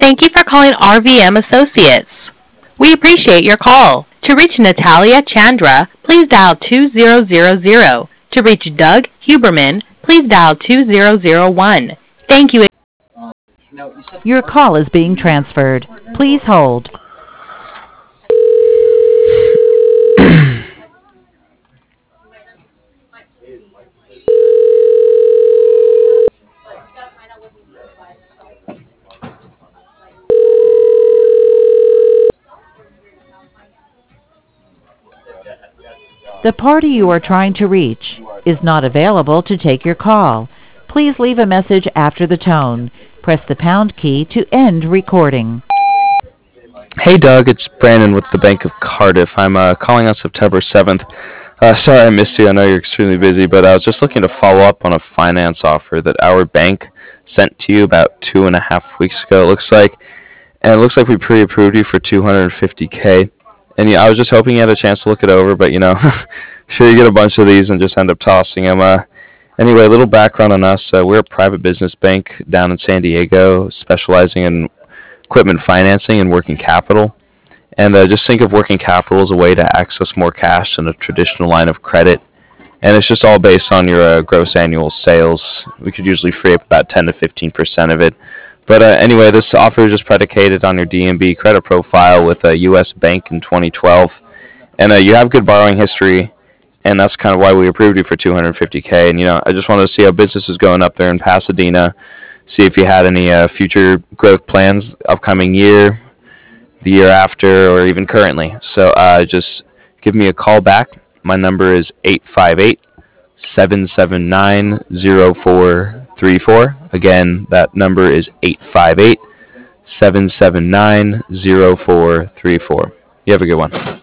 Thank you for calling RVM Associates. We appreciate your call. To reach Natalia Chandra, please dial 2000. To reach Doug Huberman, please dial 2001. Thank you. Your call is being transferred. Please hold. The party you are trying to reach is not available to take your call. Please leave a message after the tone. Press the pound key to end recording. Hey Doug, it's Brandon with the Bank of Cardiff. I'm calling on September 7th. Sorry I missed you. I know you're extremely busy, but I was just looking to follow up on a finance offer that our bank sent to you about 2.5 weeks ago. It looks like we pre-approved you for 250K. And yeah, I was just hoping you had a chance to look it over, but sure you get a bunch of these and just end up tossing them. Anyway, a little background on us. We're a private business bank down in San Diego, specializing in equipment financing and working capital. And just think of working capital as a way to access more cash than a traditional line of credit. And it's just all based on your gross annual sales. We could usually free up about 10 to 15% of it. But anyway, this offer is just predicated on your DNB credit profile with a U.S. bank in 2012. And you have good borrowing history, and that's kind of why we approved you for 250K. And, I just wanted to see how business is going up there in Pasadena, see if you had any future growth plans upcoming year, the year after, or even currently. So just give me a call back. My number is 858-779-0434. Again, that number is 858-779-0434. You have a good one.